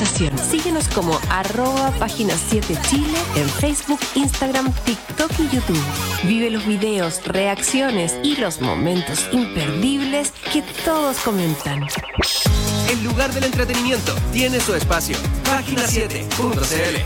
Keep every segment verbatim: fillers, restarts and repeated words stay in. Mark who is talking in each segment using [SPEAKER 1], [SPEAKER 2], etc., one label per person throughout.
[SPEAKER 1] conversación. Síguenos como arroba página siete Chile en Facebook, Instagram, TikTok y YouTube. Vive los videos, reacciones y los momentos imperdibles que todos comentan.
[SPEAKER 2] El lugar del entretenimiento tiene su espacio. página siete punto c l.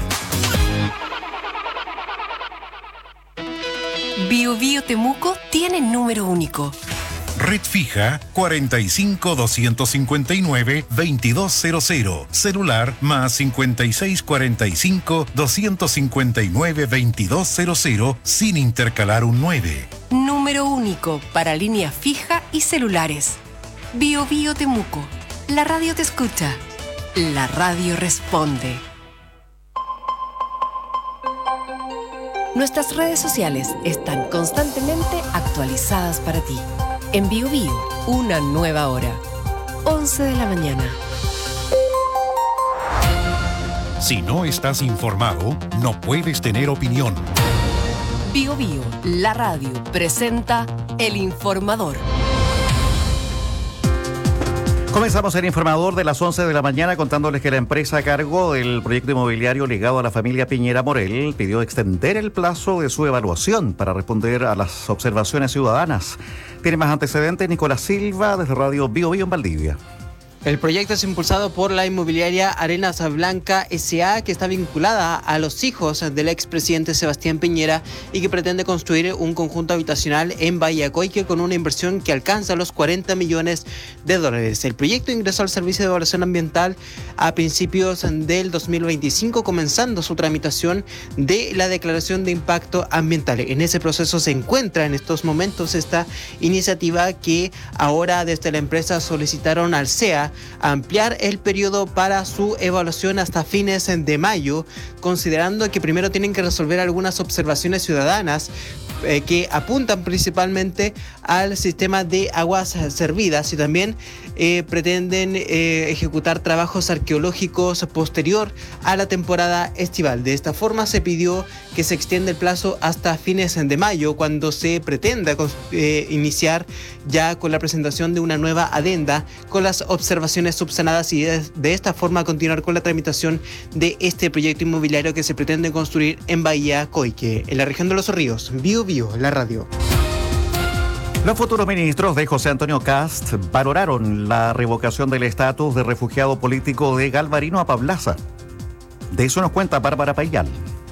[SPEAKER 1] Bio Bio Temuco tiene número único.
[SPEAKER 3] Red fija cuarenta y cinco, doscientos cincuenta y nueve, veintidós cero cero. Celular más cincuenta y seis, cuarenta y cinco, doscientos cincuenta y nueve, veintidós cero cero sin intercalar un nueve.
[SPEAKER 1] Número único para línea fija y celulares. Bio Bio Temuco. La radio te escucha. La radio responde. Nuestras redes sociales están constantemente actualizadas para ti. En Bio Bio, una nueva hora. once de la mañana.
[SPEAKER 3] Si no estás informado, no puedes tener opinión.
[SPEAKER 1] Bio Bio, la radio, presenta El Informador.
[SPEAKER 4] Comenzamos el informador de las once de la mañana contándoles que la empresa a cargo del proyecto inmobiliario ligado a la familia Piñera Morel pidió extender el plazo de su evaluación para responder a las observaciones ciudadanas. Tiene más antecedentes Nicolás Silva desde Radio Bio Bio en Valdivia.
[SPEAKER 5] El proyecto es impulsado por la inmobiliaria Arenas Blanca S A, que está vinculada a los hijos del expresidente Sebastián Piñera y que pretende construir un conjunto habitacional en Bahía Coique con una inversión que alcanza los cuarenta millones de dólares. El proyecto ingresó al Servicio de Evaluación Ambiental a principios del dos mil veinticinco, comenzando su tramitación de la declaración de impacto ambiental. En ese proceso se encuentra en estos momentos esta iniciativa que ahora desde la empresa solicitaron al C E A ampliar el periodo para su evaluación hasta fines de mayo, considerando que primero tienen que resolver algunas observaciones ciudadanas eh, que apuntan principalmente al sistema de aguas servidas y también eh, pretenden eh, ejecutar trabajos arqueológicos posterior a la temporada estival. De esta forma se pidió que se extienda el plazo hasta fines de mayo, cuando se pretenda eh, iniciar ya con la presentación de una nueva adenda con las observaciones subsanadas y de, de esta forma continuar con la tramitación de este proyecto inmobiliario que se pretende construir en Bahía Coique, en la región de Los Ríos. Bio Bio, la radio.
[SPEAKER 4] Los futuros ministros de José Antonio Kast valoraron la revocación del estatus de refugiado político de Galvarino Apablaza. De eso nos cuenta Bárbara Payal.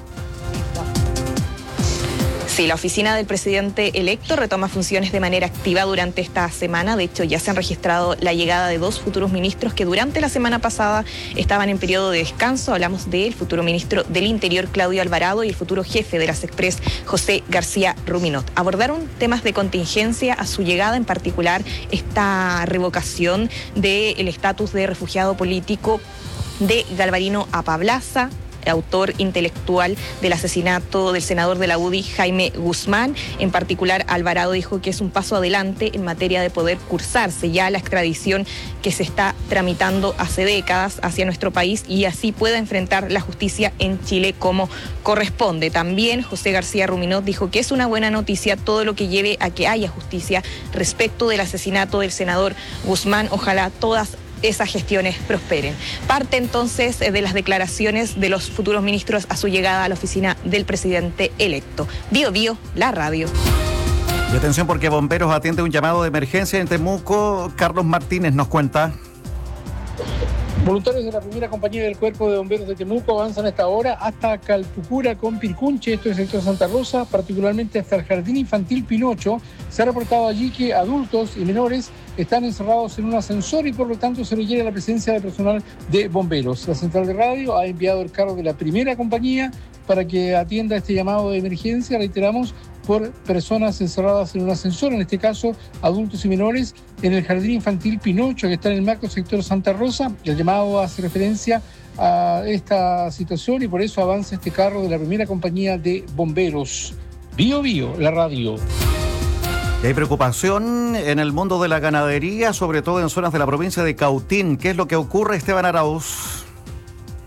[SPEAKER 6] Sí, la oficina del presidente electo retoma funciones de manera activa durante esta semana. De hecho, ya se han registrado la llegada de dos futuros ministros que durante la semana pasada estaban en periodo de descanso. Hablamos del futuro ministro del Interior, Claudio Alvarado, y el futuro jefe de las Express, José García Ruminot. Abordaron temas de contingencia a su llegada, en particular esta revocación del estatus de refugiado político de Galvarino Apablaza, autor intelectual del asesinato del senador de la U D I, Jaime Guzmán. En particular, Alvarado dijo que es un paso adelante en materia de poder cursarse ya la extradición que se está tramitando hace décadas hacia nuestro país y así pueda enfrentar la justicia en Chile como corresponde. También José García Ruminot dijo que es una buena noticia todo lo que lleve a que haya justicia respecto del asesinato del senador Guzmán. Ojalá todas esas gestiones prosperen. Parte entonces de las declaraciones de los futuros ministros a su llegada a la oficina del presidente electo. Bio Bio, la radio.
[SPEAKER 4] Y atención porque Bomberos atiende un llamado de emergencia en Temuco. Carlos Martínez nos cuenta.
[SPEAKER 7] Voluntarios de la primera compañía del Cuerpo de Bomberos de Temuco avanzan a esta hora hasta Calpucura con Pircunche, esto es el sector Santa Rosa, particularmente hasta el Jardín Infantil Pinocho. Se ha reportado allí que adultos y menores están encerrados en un ascensor y por lo tanto se requiere la presencia de personal de bomberos. La central de radio ha enviado el carro de la primera compañía para que atienda este llamado de emergencia, reiteramos, por personas encerradas en un ascensor, en este caso adultos y menores, en el Jardín Infantil Pinocho, que está en el macro sector Santa Rosa. El llamado hace referencia a esta situación y por eso avanza este carro de la primera compañía de bomberos. Bio Bio, la radio.
[SPEAKER 4] Y hay preocupación en el mundo de la ganadería, sobre todo en zonas de la provincia de Cautín. ¿Qué es lo que ocurre, Esteban Arauz?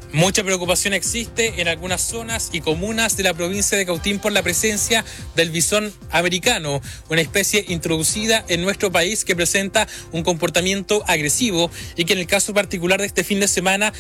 [SPEAKER 8] Mucha preocupación existe en algunas zonas y comunas de la provincia de Cautín por la presencia del bisón americano, una especie introducida en nuestro país que presenta un comportamiento agresivo y que en el caso particular de este fin de semana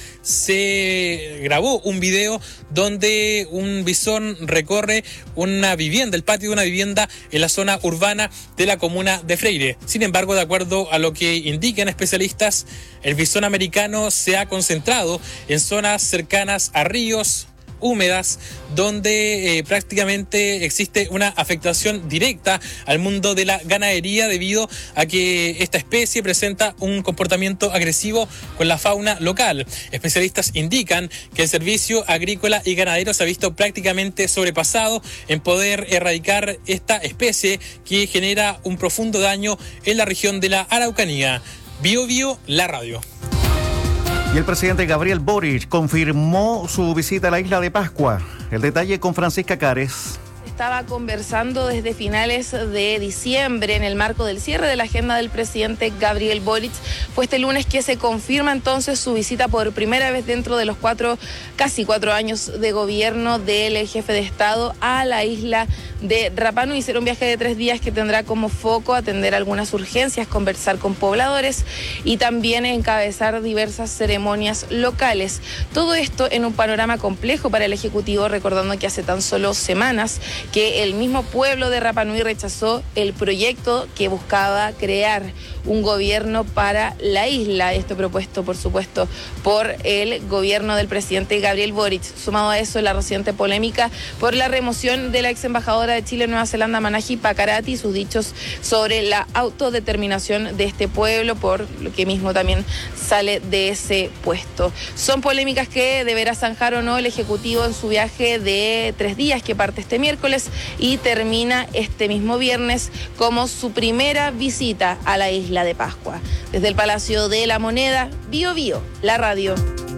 [SPEAKER 8] se grabó un video donde un bisón recorre una vivienda, el patio de una vivienda en la zona urbana de la comuna de Freire. Sin embargo, de acuerdo a lo que indican especialistas, el bisón americano se ha concentrado en zonas cercanas a ríos, húmedas, donde eh, prácticamente existe una afectación directa al mundo de la ganadería debido a que esta especie presenta un comportamiento agresivo con la fauna local. Especialistas indican que el servicio agrícola y ganadero se ha visto prácticamente sobrepasado en poder erradicar esta especie que genera un profundo daño en la región de la Araucanía. Bio Bio, la radio.
[SPEAKER 4] Y el presidente Gabriel Boric confirmó su visita a la isla de Pascua. El detalle con Francisca Cares.
[SPEAKER 9] Estaba conversando desde finales de diciembre en el marco del cierre de la agenda del presidente Gabriel Boric. Fue este lunes que se confirma entonces su visita por primera vez dentro de los cuatro, casi cuatro años de gobierno del jefe de Estado a la isla de Rapa Nui. Será un viaje de tres días que tendrá como foco atender algunas urgencias, conversar con pobladores y también encabezar diversas ceremonias locales. Todo esto en un panorama complejo para el Ejecutivo, recordando que hace tan solo semanas que el mismo pueblo de Rapa Nui rechazó el proyecto que buscaba crear un gobierno para la isla. Esto propuesto, por supuesto, por el gobierno del presidente Gabriel Boric. Sumado a eso, la reciente polémica por la remoción de la ex embajadora de Chile en Nueva Zelanda, Manahi Pakarati, y sus dichos sobre la autodeterminación de este pueblo, por lo que mismo también sale de ese puesto. Son polémicas que deberá zanjar o no el Ejecutivo en su viaje de tres días que parte este miércoles y termina este mismo viernes como su primera visita a la isla de Pascua. Desde el Palacio de la Moneda, Bio Bio, la radio.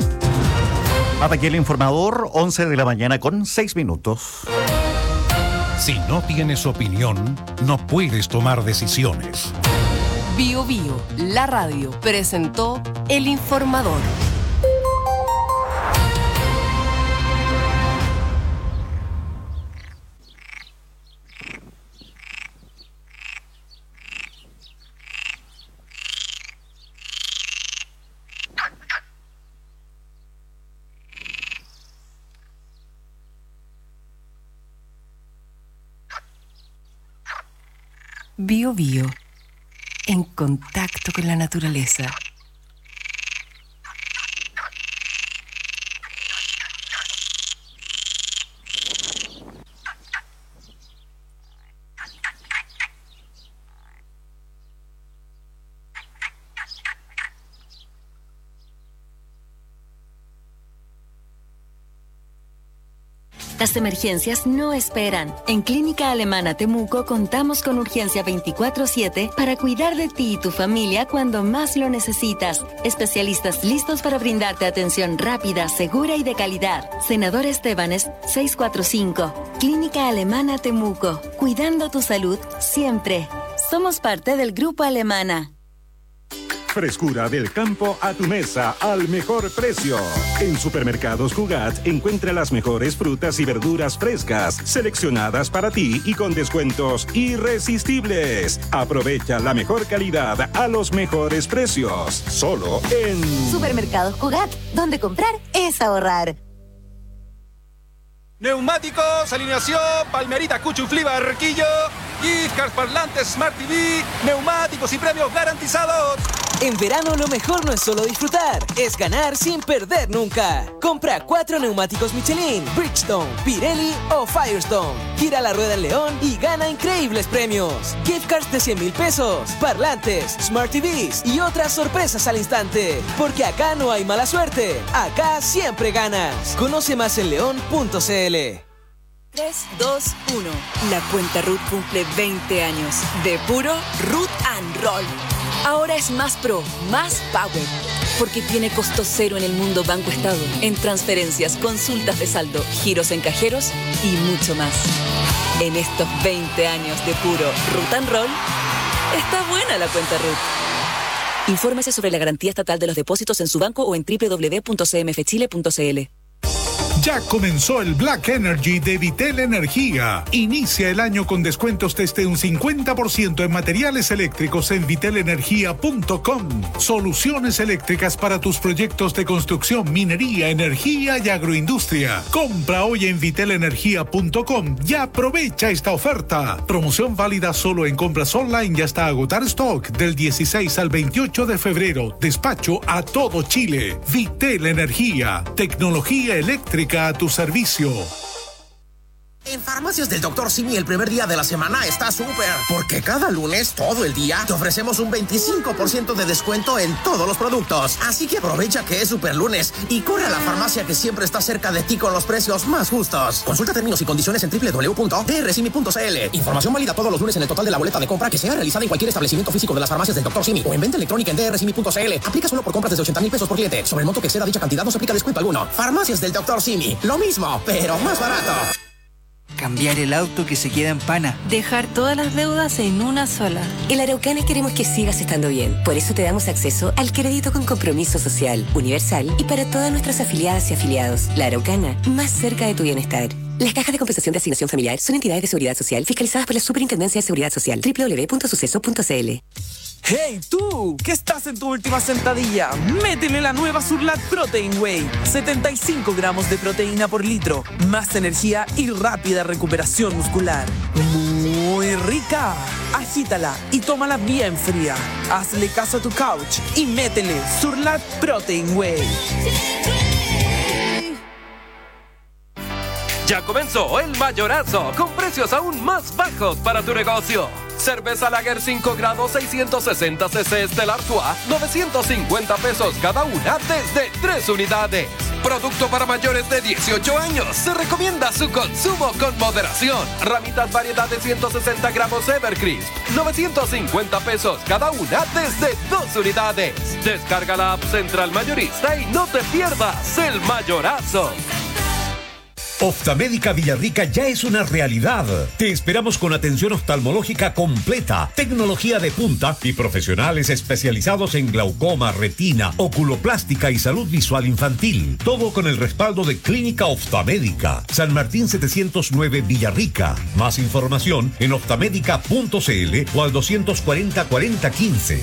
[SPEAKER 4] Hasta aquí el informador, once de la mañana con seis minutos.
[SPEAKER 3] Si no tienes opinión, no puedes tomar decisiones.
[SPEAKER 1] Bio Bio, la radio, presentó El Informador. Bio Bio, en contacto con la naturaleza.
[SPEAKER 10] Las emergencias no esperan. En Clínica Alemana Temuco contamos con urgencia veinticuatro siete para cuidar de ti y tu familia cuando más lo necesitas. Especialistas listos para brindarte atención rápida, segura y de calidad. Senador Estebanes seiscientos cuarenta y cinco. Clínica Alemana Temuco. Cuidando tu salud siempre. Somos parte del Grupo Alemana.
[SPEAKER 11] Frescura del campo a tu mesa al mejor precio. En Supermercados Jugat encuentra las mejores frutas y verduras frescas, seleccionadas para ti y con descuentos irresistibles. Aprovecha la mejor calidad a los mejores precios. Solo en
[SPEAKER 12] Supermercados Jugat, donde comprar es ahorrar.
[SPEAKER 13] Neumáticos, alineación, Palmerita, Cuchuflí, Barquillo, gift cards, parlantes, Smart T V, neumáticos y premios garantizados.
[SPEAKER 14] En verano lo mejor no es solo disfrutar, es ganar sin perder nunca. Compra cuatro neumáticos Michelin, Bridgestone, Pirelli o Firestone. Gira la rueda en León y gana increíbles premios. Gift cards de cien mil pesos, parlantes, Smart T Vs y otras sorpresas al instante. Porque acá no hay mala suerte, acá siempre ganas. Conoce más en león punto c l.
[SPEAKER 15] tres, dos, uno. La cuenta Ruth cumple veinte años. De puro Root and Roll. Ahora es más pro, más power. Porque tiene costo cero en el mundo Banco Estado. En transferencias, consultas de saldo, giros en cajeros y mucho más. En estos veinte años de puro Root and Roll, está buena la cuenta Ruth. Infórmese sobre la garantía estatal de los depósitos en su banco o en doble u doble u doble u punto c m f chile punto c l.
[SPEAKER 16] Ya comenzó el Black Energy de Vitel Energía. Inicia el año con descuentos desde un cincuenta por ciento en materiales eléctricos en vitel energía punto com. Soluciones eléctricas para tus proyectos de construcción, minería, energía y agroindustria. Compra hoy en vitel energía punto com y aprovecha esta oferta. Promoción válida solo en compras online y hasta agotar stock del dieciséis al veintiocho de febrero. Despacho a todo Chile. Vitel Energía. Tecnología eléctrica a tu servicio.
[SPEAKER 17] En Farmacias del doctor Simi el primer día de la semana está súper, porque cada lunes, todo el día, te ofrecemos un veinticinco por ciento de descuento en todos los productos. Así que aprovecha que es super lunes y corre a la farmacia que siempre está cerca de ti con los precios más justos. Consulta términos y condiciones en doble u doble u doble u punto d r simi punto c l. Información válida todos los lunes en el total de la boleta de compra que sea realizada en cualquier establecimiento físico de las Farmacias del doctor Simi o en venta electrónica en d r simi punto c l. Aplica solo por compras desde ochenta mil pesos por cliente. Sobre el monto que exceda dicha cantidad no se aplica descuento alguno. Farmacias del doctor Simi. Lo mismo, pero más barato.
[SPEAKER 18] Cambiar el auto que se queda en pana.
[SPEAKER 19] Dejar todas las deudas en una sola.
[SPEAKER 20] En la Araucana queremos que sigas estando bien. Por eso te damos acceso al crédito con compromiso social, universal y para todas nuestras afiliadas y afiliados. La Araucana, más cerca de tu bienestar. Las cajas de compensación de asignación familiar son entidades de seguridad social fiscalizadas por la Superintendencia de Seguridad Social. doble u doble u doble u punto suceso punto c l.
[SPEAKER 21] ¡Hey tú! ¿Qué estás en tu última sentadilla? ¡Métele la nueva Surlat Protein Whey! setenta y cinco gramos de proteína por litro, más energía y rápida recuperación muscular. ¡Muy rica! Agítala y tómala bien fría. Hazle caso a tu couch y métele Surlat Protein Whey.
[SPEAKER 22] Ya comenzó el mayorazo con precios aún más bajos para tu negocio. Cerveza Lager cinco grados seiscientos sesenta centilitros Stella Artois, novecientos cincuenta pesos cada una desde tres unidades. Producto para mayores de dieciocho años. Se recomienda su consumo con moderación. Ramitas variedad de ciento sesenta gramos Evercrisp, novecientos cincuenta pesos cada una desde dos unidades. Descarga la app Central Mayorista y no te pierdas el mayorazo.
[SPEAKER 23] Oftalmédica Villarrica ya es una realidad. Te esperamos con atención oftalmológica completa, tecnología de punta y profesionales especializados en glaucoma, retina, oculoplástica y salud visual infantil. Todo con el respaldo de Clínica Oftalmédica. San Martín setecientos nueve Villarrica. Más información en oftalmédica punto c l o al doscientos cuarenta cuarenta quince.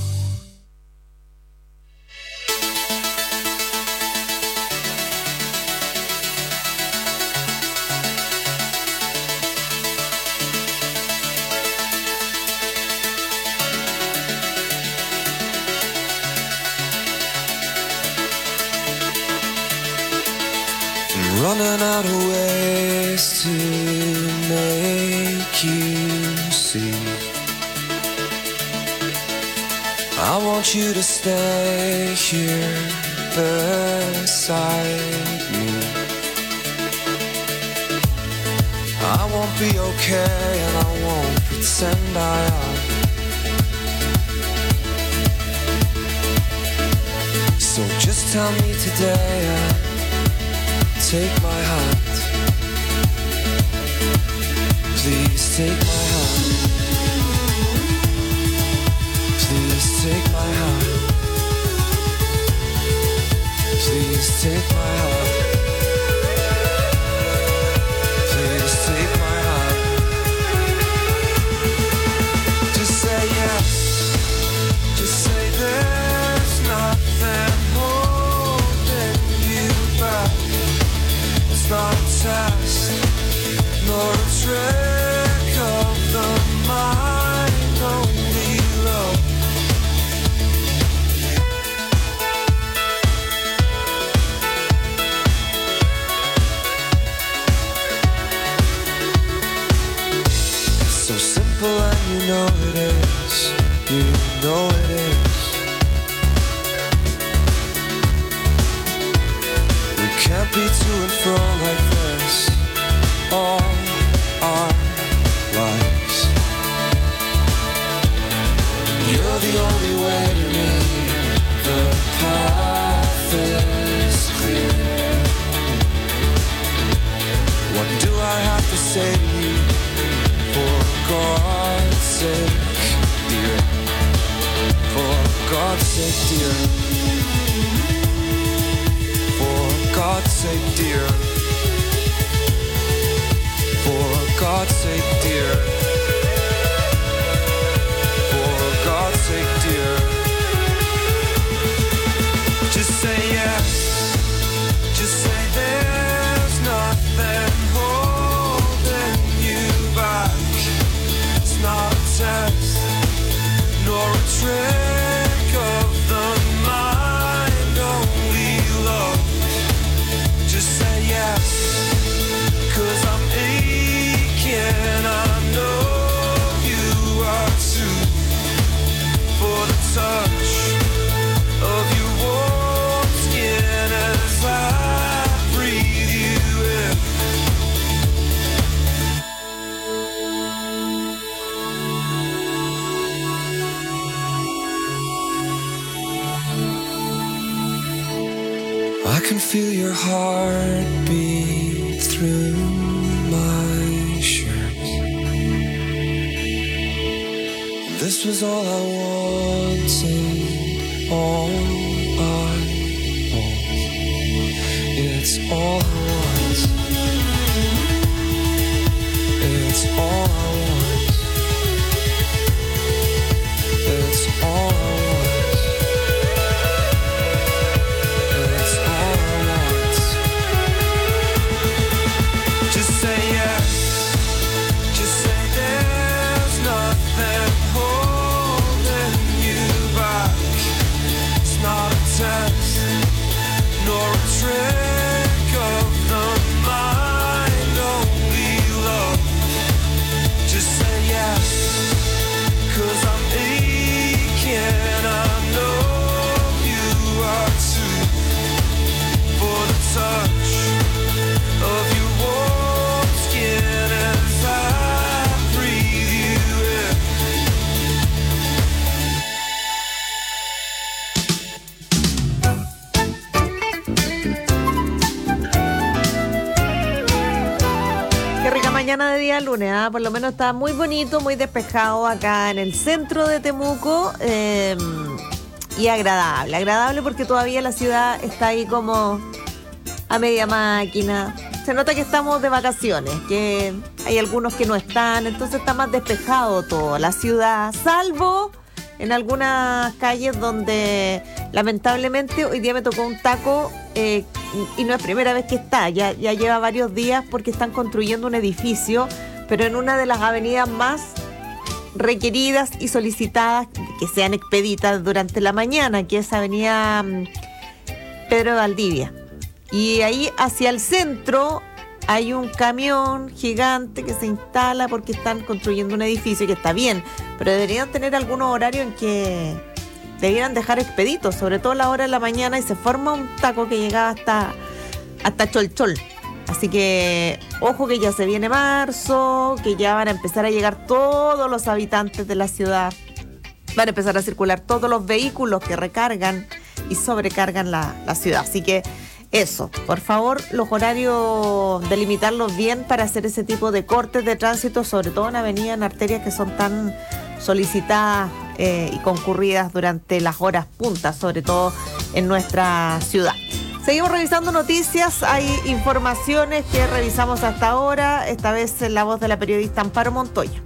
[SPEAKER 24] Running out of ways to make you see. I want you to stay here beside me. I won't be okay and I won't pretend I am. So just tell me today and take my hand. Please take my hand. Please take my hand. Please take my hand. Please take my hand. Just say yes. Just say there's nothing holding you back. It's not a test, nor a trick of the mind, only love. It's so simple and you know it is, you know it is. Can't be to and fro like this all our lives. You're the only way to me. The path is clear. What do I have to say to you? For God's sake, dear. For God's take, dear. Just say yes. Just say there's nothing holding you back. It's not a test, nor a trick of the mind, only love. Just say yes, 'cause I'm aching, I know you are too. For the touch of your warm skin as I breathe you in. I can feel your heartbeat through my shirt. This was all I wanted, all I want. It's all I want. It's all I want. It's all I want. It's all I want. Just say yes. Just say there's nothing holding you back. It's not a test, nor a trick of the mind, only love. Just say yes, 'cause I'm aching, I know you are too. For the touch of your warm skin as I breathe you in.
[SPEAKER 2] Qué rica mañana de día lunes, ¿ah? Por lo menos está muy bonito, muy despejado acá en el centro de Temuco, eh, y agradable, agradable porque todavía la ciudad está ahí como a media máquina. Se nota que estamos de vacaciones, que hay algunos que no están, entonces está más despejado todo, la ciudad, salvo en algunas calles donde lamentablemente hoy día me tocó un taco, eh, y no es primera vez que está, ya, ya lleva varios días porque están construyendo un edificio, pero en una de las avenidas más requeridas y solicitadas que sean expeditas durante la mañana, que es avenida Pedro de Valdivia. Y ahí hacia el centro hay un camión gigante que se instala porque están construyendo un edificio que está bien, pero deberían tener algunos horarios en que debieran dejar expeditos, sobre todo a la hora de la mañana, y se forma un taco que llegaba hasta, hasta Cholchol. Así que ojo que ya se viene marzo, que ya van a empezar a llegar todos los habitantes de la ciudad, van a empezar a circular todos los vehículos que recargan y sobrecargan la, la ciudad. Así que eso, por favor, los horarios delimitarlos bien para hacer ese tipo de cortes de tránsito, sobre todo en avenidas, en arterias que son tan solicitadas eh, y concurridas durante las horas puntas, sobre todo en nuestra ciudad. Seguimos revisando noticias, hay informaciones que revisamos hasta ahora, esta vez en la voz de la periodista Amparo Montoya.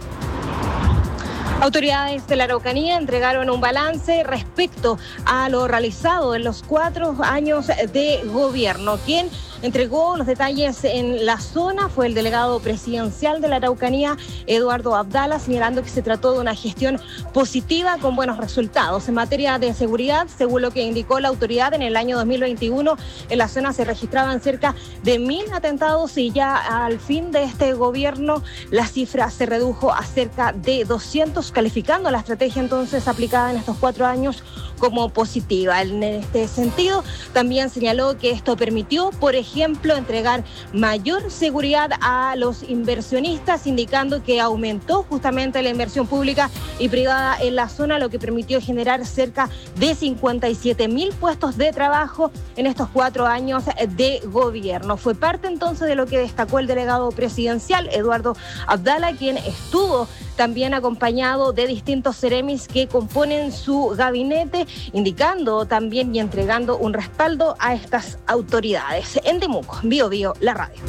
[SPEAKER 5] Autoridades de la Araucanía entregaron un balance respecto a lo realizado en los cuatro años de gobierno. Quien entregó los detalles en la zona fue el delegado presidencial de la Araucanía, Eduardo Abdala, señalando que se trató de una gestión positiva con buenos resultados. En materia de seguridad, según lo que indicó la autoridad, en el año dos mil veintiuno en la zona se registraban cerca de mil atentados y ya al fin de este gobierno la cifra se redujo a cerca de doscientos, calificando la estrategia entonces aplicada en estos cuatro años como positiva. En este sentido, también señaló que esto permitió, por ejemplo, entregar mayor seguridad a los inversionistas, indicando que aumentó justamente la inversión pública y privada en la zona, lo que permitió generar cerca de cincuenta y siete mil puestos de trabajo en estos cuatro años de gobierno. Fue parte entonces de lo que destacó el delegado presidencial, Eduardo Abdala, quien estuvo también acompañado de distintos seremis que componen su gabinete, indicando también y entregando un respaldo a estas autoridades. En Temuco, Bio Bio, la radio.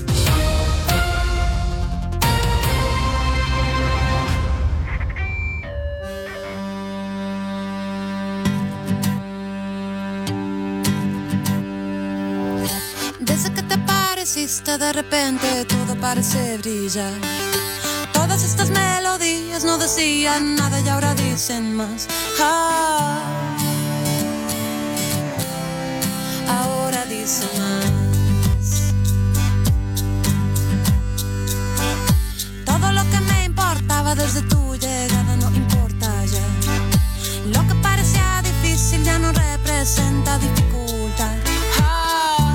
[SPEAKER 6] triste, de repente todo parece brillar. Todas estas melodías no decían nada y ahora dicen más. Ah, ahora dicen más. Todo lo que me importaba desde tu llegada no importa ya. Lo que parecía difícil ya no representa dificultad. Ah,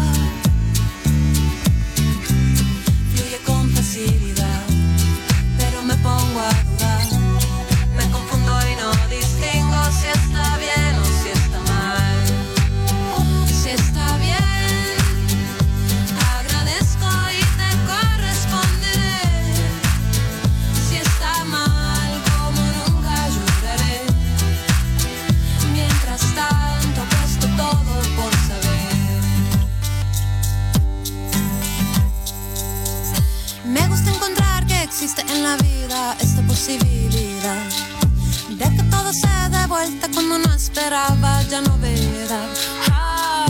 [SPEAKER 6] fluye con facilidad, pero me pongo a dudar. Me confundo y no distingo si está bien o si está mal. Si está bien, agradezco y te corresponderé. Si está mal, como nunca lloraré. Mientras tanto, puesto todo por saber. Me gusta encontrar que existe en la vida esta posibilidad de que todo se dé vuelta cuando no esperaba ya novedad. Ah,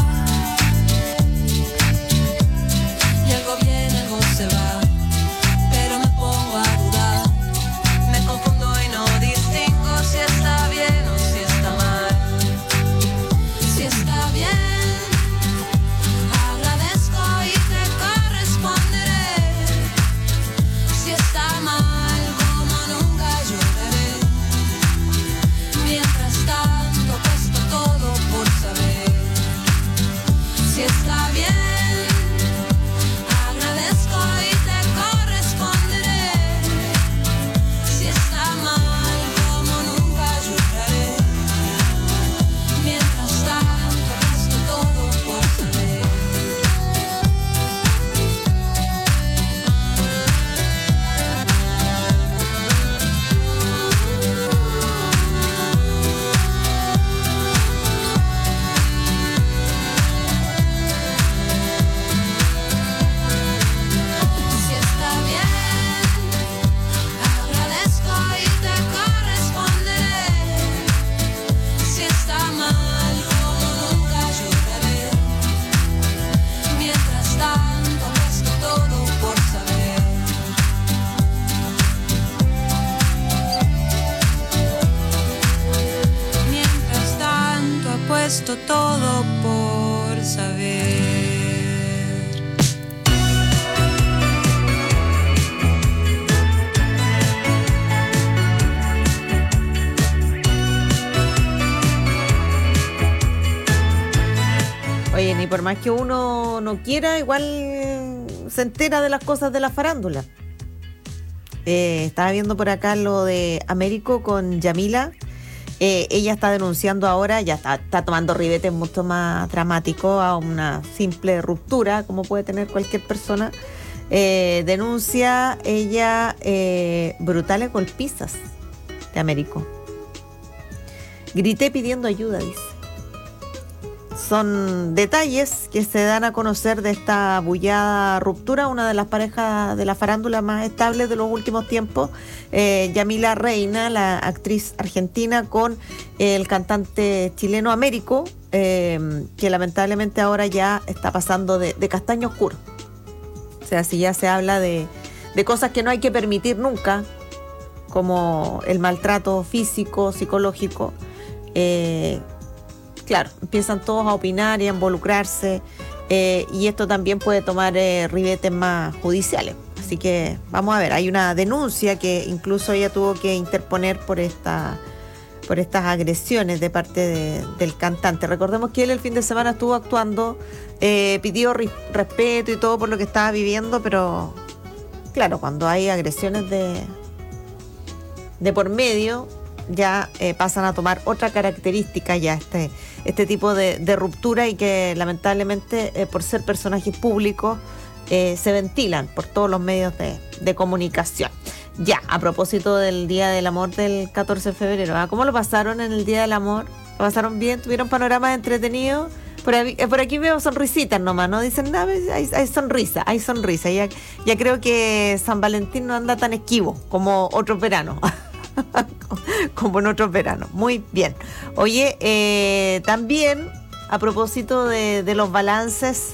[SPEAKER 6] y algo viene, algo se va, pero me pongo a dudar. Me confundo y no distingo si está bien o si está mal. Si está bien, agradezco y te corresponderé. Si está mal, como nunca lloraré. Mientras tanto, puesto todo por saber. Si está bien, agradezco y te corresponderé. Si está mal, como nunca lloraré. Mientras tanto, puesto todo por saber. Si está bien, agradezco y te corresponderé. Si está mal, como nunca lloraré. Mientras tanto, puesto todo por saber. Mientras tanto, ha puesto todo por saber.
[SPEAKER 2] Oye, ni por más que uno no quiera, igual eh, se entera de las cosas de la farándula. Eh, estaba viendo por acá lo de Américo con Yamila. Eh, ella está denunciando ahora, ya está, está tomando ribetes mucho más dramáticos a una simple ruptura, como puede tener cualquier persona. Eh, denuncia ella eh, brutales golpizas de Américo. Grité pidiendo ayuda, dice. Son detalles que se dan a conocer de esta bullada ruptura, una de las parejas de la farándula más estables de los últimos tiempos, eh, Yamila Reina, la actriz argentina, con el cantante chileno Américo, eh, que lamentablemente ahora ya está pasando de, de castaño oscuro. O sea, si ya se habla de, de cosas que no hay que permitir nunca, como el maltrato físico, psicológico, eh, claro, empiezan todos a opinar y a involucrarse, eh, y esto también puede tomar eh, ribetes más judiciales. Así que vamos a ver, hay una denuncia que incluso ella tuvo que interponer por esta por estas agresiones de parte de, del cantante. Recordemos que él el fin de semana estuvo actuando, eh, pidió ri- respeto y todo por lo que estaba viviendo, pero claro, cuando hay agresiones de, de por medio, ya eh, pasan a tomar otra característica ya este, este tipo de, de ruptura, y que lamentablemente eh, por ser personajes públicos eh, se ventilan por todos los medios de, de comunicación. Ya, a propósito del Día del Amor del catorce de febrero, ¿ah? ¿Cómo lo pasaron en el Día del Amor? ¿Lo pasaron bien? ¿Tuvieron panoramas entretenidos? Por, ahí, por aquí veo sonrisitas nomás, ¿no? Dicen, nada, hay, hay sonrisa, hay sonrisa. Ya, ya creo que San Valentín no anda tan esquivo como otros veranos. Como en otros veranos. Muy bien. Oye, eh, también a propósito de, de los balances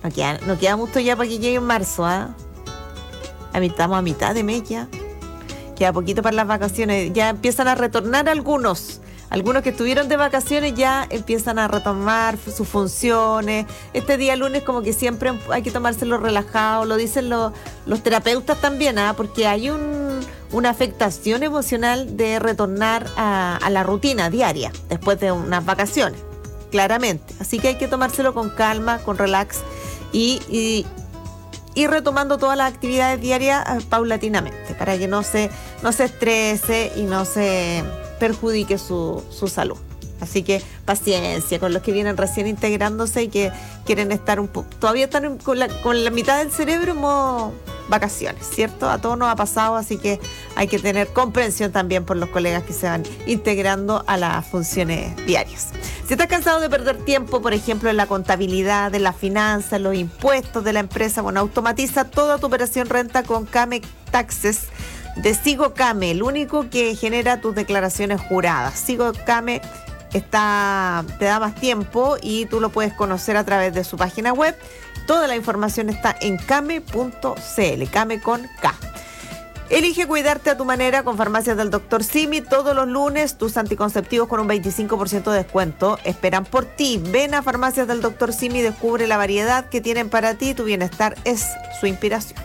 [SPEAKER 2] No queda, no queda mucho ya para que llegue en marzo, ¿ah? A mí estamos a mitad de mes ya. Queda poquito para las vacaciones. Ya empiezan a retornar algunos. Algunos que estuvieron de vacaciones ya empiezan a retomar sus funciones. Este día lunes como que siempre hay que tomárselo relajado. Lo dicen los, los terapeutas también, ¿ah? Porque hay un, una afectación emocional de retornar a, a la rutina diaria después de unas vacaciones, claramente. Así que hay que tomárselo con calma, con relax y... y ir retomando todas las actividades diarias eh, paulatinamente, para que no se, no se estrese y no se perjudique su, su salud. Así que paciencia con los que vienen recién integrándose y que quieren estar un poco, todavía están con la, con la mitad del cerebro en modo vacaciones, ¿cierto? A todos nos ha pasado, así que hay que tener comprensión también por los colegas que se van integrando a las funciones diarias. Si estás cansado de perder tiempo, por ejemplo, en la contabilidad, en las finanzas, los impuestos de la empresa, bueno, automatiza toda tu operación renta con Came Taxes de Sigo Came, el único que genera tus declaraciones juradas. Sigo Came está, te da más tiempo y tú lo puedes conocer a través de su página web. Toda la información está en came punto cl, Came con K. Elige cuidarte a tu manera con Farmacias del doctor Simi. Todos los lunes tus anticonceptivos con un veinticinco por ciento de descuento esperan por ti. Ven a Farmacias del doctor Simi y descubre la variedad que tienen para ti. Tu bienestar es su inspiración.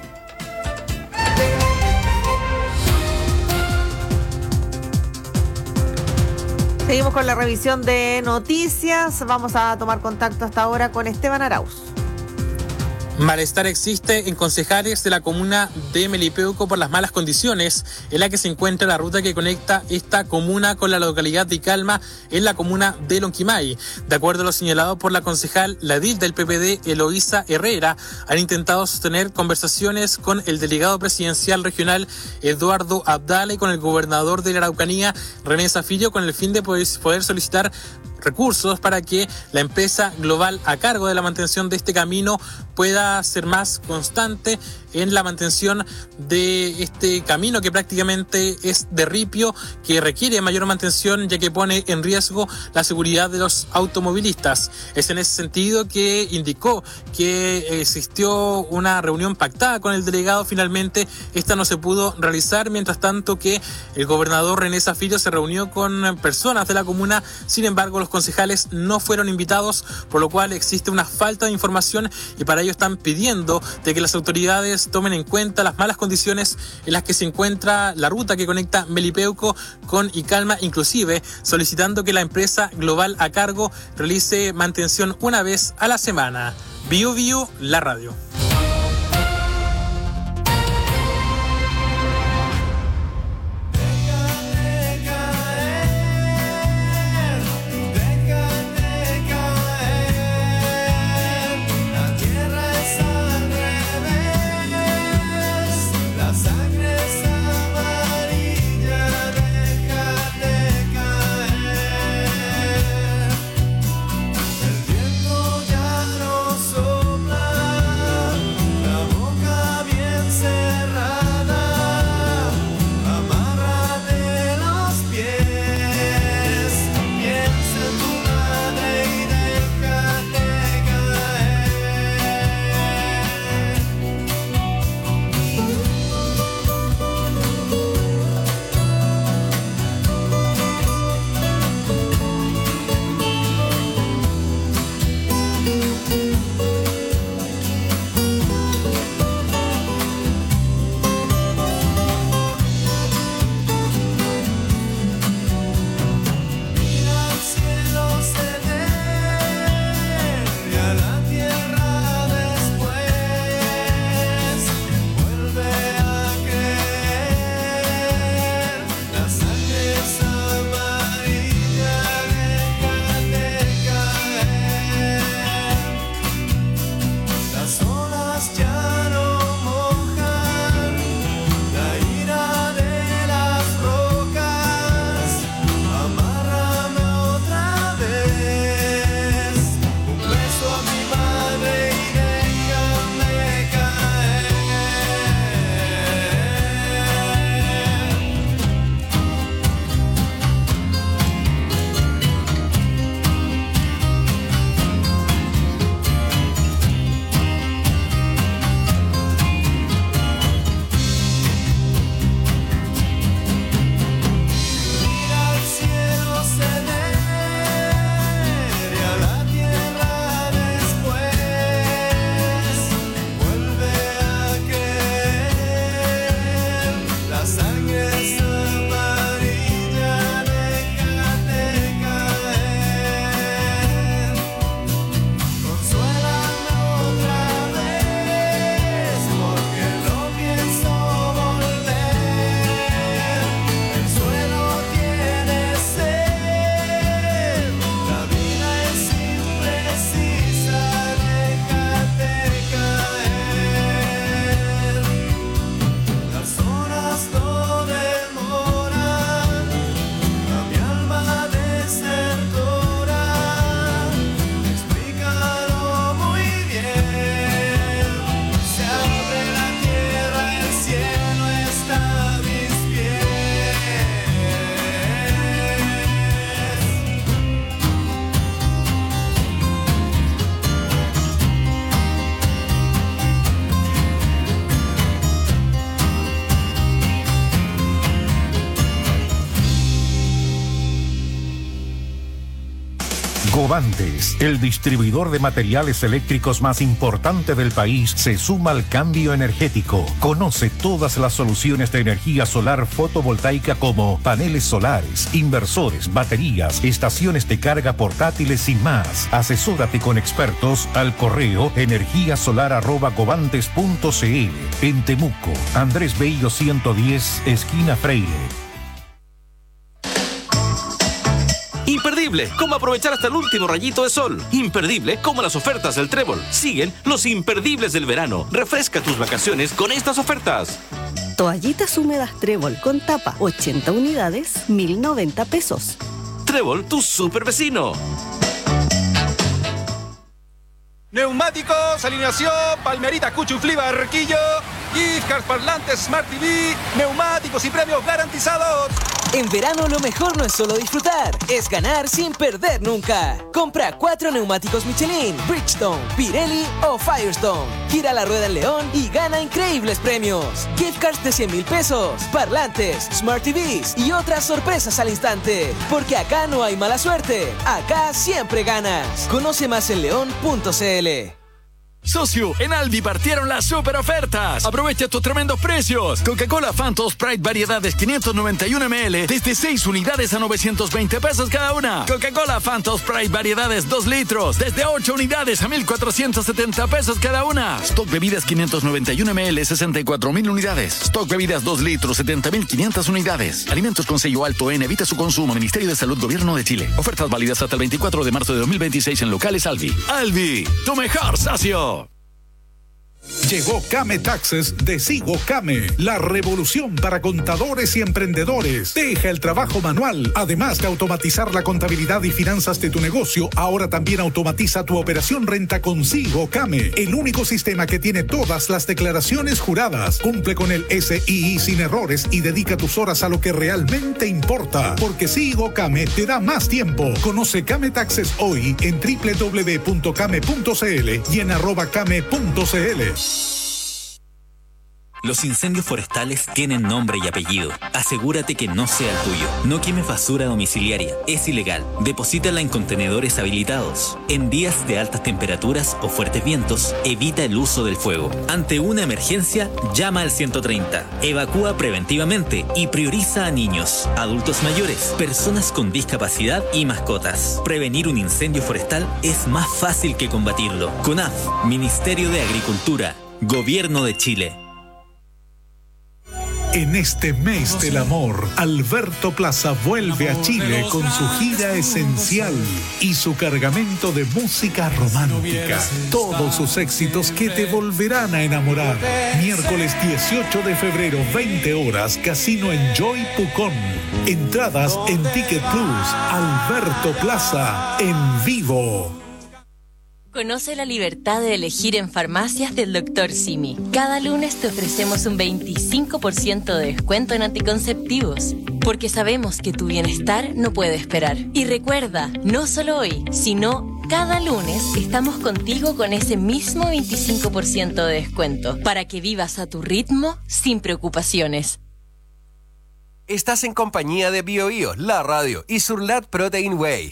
[SPEAKER 2] Seguimos con la revisión de noticias. Vamos a tomar contacto hasta ahora con Esteban Arauz.
[SPEAKER 4] Malestar existe en concejales de la comuna de Melipeuco por las malas condiciones en la que se encuentra la ruta que conecta esta comuna con la localidad de Calma en la comuna de Lonquimay. De acuerdo a lo señalado por la concejal, la edil del P P D, Eloísa Herrera, han intentado sostener conversaciones con el delegado presidencial regional Eduardo Abdala y con el gobernador de la Araucanía, René Zafillo, con el fin de poder solicitar recursos para que la empresa global a cargo de la mantención de este camino pueda ser más constante en la mantención de este camino que prácticamente es de ripio, que requiere mayor mantención ya que pone en riesgo la seguridad de los automovilistas. Es en ese sentido que indicó que existió una reunión pactada con el delegado. Finalmente esta no se pudo realizar, mientras tanto que el gobernador René Zafillo se reunió con personas de la comuna. Sin embargo, los concejales no fueron invitados, por lo cual existe una falta de información y para ello están pidiendo de que las autoridades tomen en cuenta las malas condiciones en las que se encuentra la ruta que conecta Melipeuco con Icalma, inclusive solicitando que la empresa global a cargo realice mantención una vez a la semana. Bio Bio, la radio.
[SPEAKER 24] El viento ya no sopla.
[SPEAKER 11] Covantes, el distribuidor de materiales eléctricos más importante del país, se suma al cambio energético. Conoce todas las soluciones de energía solar fotovoltaica como paneles solares, inversores, baterías, estaciones de carga portátiles y más. Asesórate con expertos al correo energía solar arroba covantes punto cl. En Temuco, Andrés Bello ciento diez, esquina Freire.
[SPEAKER 3] Imperdible, cómo aprovechar hasta el último rayito de sol. Imperdible, como las ofertas del Trébol. Siguen los imperdibles del verano. Refresca tus vacaciones con estas ofertas.
[SPEAKER 7] Toallitas húmedas Trébol con tapa, ochenta unidades, mil noventa pesos.
[SPEAKER 3] Trébol, tu super vecino.
[SPEAKER 13] Neumáticos, alineación, Palmerita, Cuchuflí, Barquillo, gift parlantes, Smart T V, neumáticos y premios garantizados.
[SPEAKER 14] En verano lo mejor no es solo disfrutar, es ganar sin perder nunca. Compra cuatro neumáticos Michelin, Bridgestone, Pirelli o Firestone. Gira la rueda en León y gana increíbles premios. Gift cards de cien mil pesos, parlantes, Smart T Vs y otras sorpresas al instante. Porque acá no hay mala suerte, acá siempre ganas. Conoce más en león punto cl.
[SPEAKER 8] Socio, en Albi partieron las super ofertas. Aprovecha estos tremendos precios. Coca-Cola Phantom Sprite variedades quinientos noventa y uno mililitros desde seis unidades a novecientos veinte pesos cada una. Coca-Cola Phantom Sprite variedades dos litros desde ocho unidades a mil cuatrocientos setenta pesos cada una. Stock bebidas quinientos noventa y uno mililitros sesenta y cuatro mil unidades. Stock bebidas dos litros setenta mil quinientas unidades. Alimentos con sello alto en, evita su consumo. Ministerio de Salud, Gobierno de Chile. Ofertas válidas hasta el veinticuatro de marzo de dos mil veintiséis en locales Albi. Albi, tu mejor socio.
[SPEAKER 16] Llegó Came Taxes de Sigo Came, la revolución para contadores y emprendedores. Deja el trabajo manual. Además de automatizar la contabilidad y finanzas de tu negocio, ahora también automatiza tu operación renta con Sigo Came, el único sistema que tiene todas las declaraciones juradas. Cumple con el S I I sin errores y dedica tus horas a lo que realmente importa, porque Sigo Came te da más tiempo. Conoce Came Taxes hoy en doble u doble u doble u punto came punto cl y en arroba came punto cl.
[SPEAKER 9] Los incendios forestales tienen nombre y apellido. Asegúrate que no sea el tuyo. No quemes basura domiciliaria. Es ilegal. Deposítala en contenedores habilitados. En días de altas temperaturas o fuertes vientos, evita el uso del fuego. Ante una emergencia, llama al ciento treinta. Evacúa preventivamente y prioriza a niños, adultos mayores, personas con discapacidad y mascotas. Prevenir un incendio forestal es más fácil que combatirlo. CONAF, Ministerio de Agricultura, Gobierno de Chile.
[SPEAKER 16] En este mes del amor, Alberto Plaza vuelve a Chile con su gira esencial y su cargamento de música romántica. Todos sus éxitos que te volverán a enamorar. Miércoles dieciocho de febrero, veinte horas, Casino Enjoy Pucón. Entradas en Ticket Plus. Alberto Plaza en vivo.
[SPEAKER 10] Conoce la libertad de elegir en farmacias del doctor Simi. Cada lunes te ofrecemos un veinticinco por ciento de descuento en anticonceptivos, porque sabemos que tu bienestar no puede esperar. Y recuerda, no solo hoy, sino cada lunes estamos contigo con ese mismo veinticinco por ciento de descuento, para que vivas a tu ritmo sin preocupaciones.
[SPEAKER 22] Estás en compañía de BioBio, la radio y Surlat Protein Whey.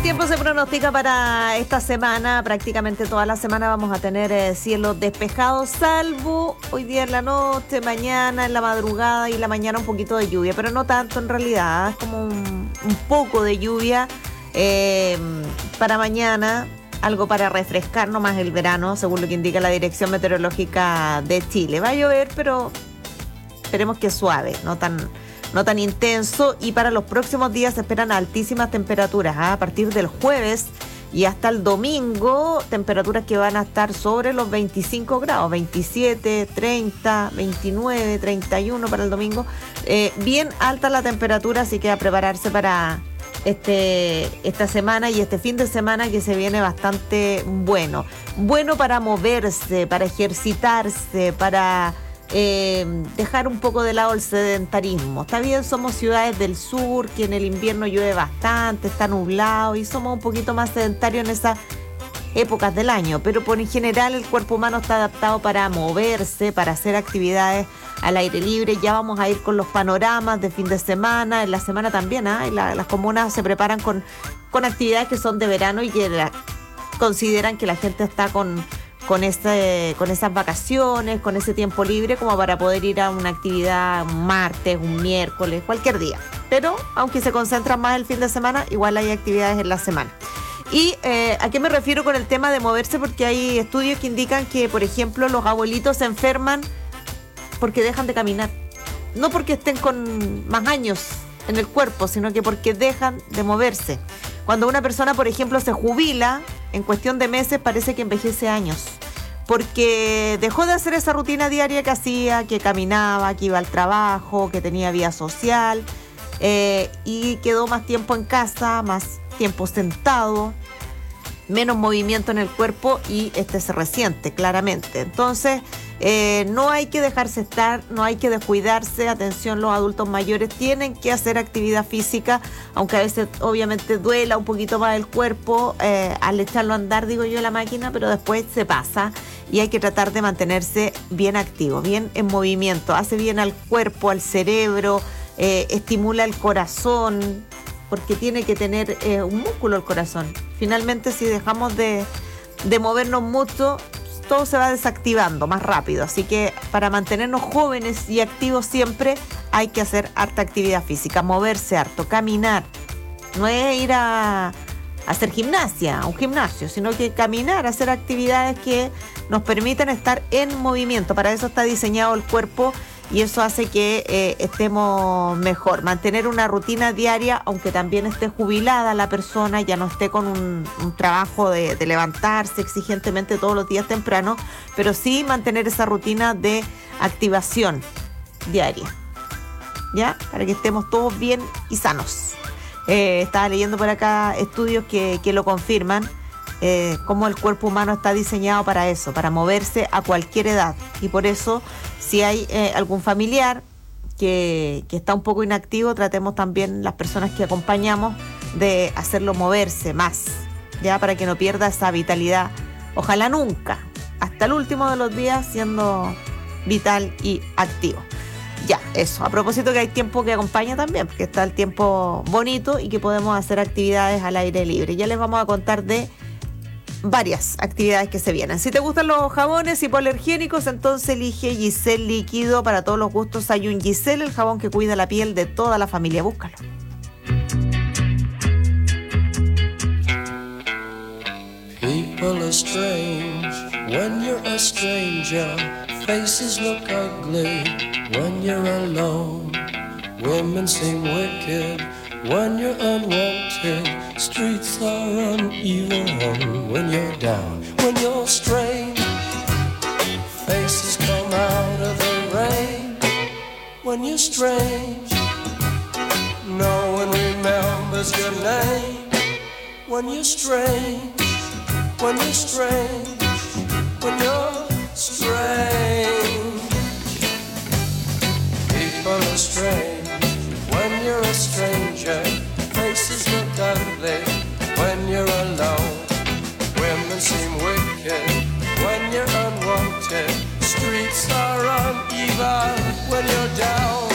[SPEAKER 2] tiempo se pronostica para esta semana. Prácticamente toda la semana vamos a tener eh, cielos despejados, salvo hoy día en la noche, mañana en la madrugada y la mañana un poquito de lluvia, pero no tanto en realidad, es como un, un poco de lluvia eh, para mañana, algo para refrescar nomás el verano, según lo que indica la Dirección Meteorológica de Chile. Va a llover, pero esperemos que suave, no tan... no tan intenso, y para los próximos días se esperan altísimas temperaturas, ¿eh? A partir del jueves y hasta el domingo, temperaturas que van a estar sobre los veinticinco grados, veintisiete, treinta, veintinueve, treinta y uno para el domingo, eh, bien alta la temperatura, así que a prepararse para este esta semana y este fin de semana que se viene bastante bueno, bueno para moverse, para ejercitarse, para Eh, dejar un poco de lado el sedentarismo. Está bien, somos ciudades del sur, que en el invierno llueve bastante, está nublado y somos un poquito más sedentarios en esas épocas del año, pero por en general el cuerpo humano está adaptado para moverse, para hacer actividades al aire libre. Ya vamos a ir con los panoramas de fin de semana, en la semana también, ¿eh? la, las comunas se preparan con, con actividades que son de verano y que la, consideran que la gente está con con este, con esas vacaciones, con ese tiempo libre, como para poder ir a una actividad un martes, un miércoles, cualquier día. Pero aunque se concentran más el fin de semana, igual hay actividades en la semana. Y eh, ¿a qué me refiero con el tema de moverse? Porque hay estudios que indican que, por ejemplo, los abuelitos se enferman porque dejan de caminar. No porque estén con más años en el cuerpo, sino que porque dejan de moverse. Cuando una persona, por ejemplo, se jubila, en cuestión de meses parece que envejece años, porque dejó de hacer esa rutina diaria que hacía, que caminaba, que iba al trabajo, que tenía vida social, eh, y quedó más tiempo en casa, más tiempo sentado, menos movimiento en el cuerpo, y este se resiente claramente. Entonces, eh, no hay que dejarse estar, no hay que descuidarse. Atención, los adultos mayores tienen que hacer actividad física, aunque a veces obviamente duela un poquito más el cuerpo eh, al echarlo a andar, digo yo, la máquina, pero después se pasa y hay que tratar de mantenerse bien activo, bien en movimiento. Hace bien al cuerpo, al cerebro, eh, estimula el corazón, porque tiene que tener eh, un músculo el corazón. Finalmente, si dejamos de, de movernos mucho, todo se va desactivando más rápido. Así que para mantenernos jóvenes y activos siempre hay que hacer harta actividad física, moverse harto, caminar. No es ir a, a hacer gimnasia, a un gimnasio, sino que caminar, hacer actividades que nos permitan estar en movimiento. Para eso está diseñado el cuerpo y eso hace que eh, estemos mejor. Mantener una rutina diaria, aunque también esté jubilada la persona, ya no esté con un, un trabajo de, de levantarse exigentemente todos los días temprano, pero sí mantener esa rutina de activación diaria, ¿ya? Para que estemos todos bien y sanos. Eh, estaba leyendo por acá estudios que, que lo confirman, eh, cómo el cuerpo humano está diseñado para eso, para moverse a cualquier edad. Y por eso, si hay eh, algún familiar que, que está un poco inactivo, tratemos también las personas que acompañamos de hacerlo moverse más, ya, para que no pierda esa vitalidad. Ojalá nunca, hasta el último de los días, siendo vital y activo. Ya, eso. A propósito que hay tiempo que acompaña también, porque está el tiempo bonito y que podemos hacer actividades al aire libre. Ya les vamos a contar de varias actividades que se vienen. Si te gustan los jabones hipoalergénicos, entonces elige Giselle Líquido. Para todos los gustos hay un Giselle, el jabón que cuida la piel de toda la familia. Búscalo.
[SPEAKER 24] People are strange when you're a stranger. Faces look ugly when you're alone. Women seem wicked when you're unwanted. Streets are uneven when you're down. When you're strange, faces come out of the rain. When you're strange, no one remembers your name. When you're strange, when you're strange, when you're strange. People are strange when you're a stranger. Faces look ugly when you're alone. Women seem wicked when you're unwanted. Streets are uneven when you're down.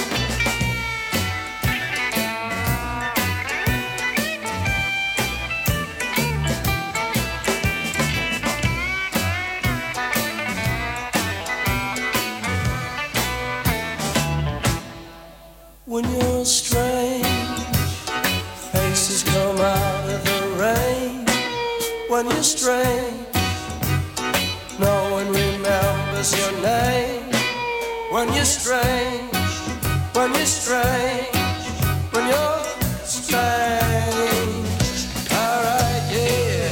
[SPEAKER 24] remembers your name. When you're strange, when you're strange, when you're strange. Alright, yeah.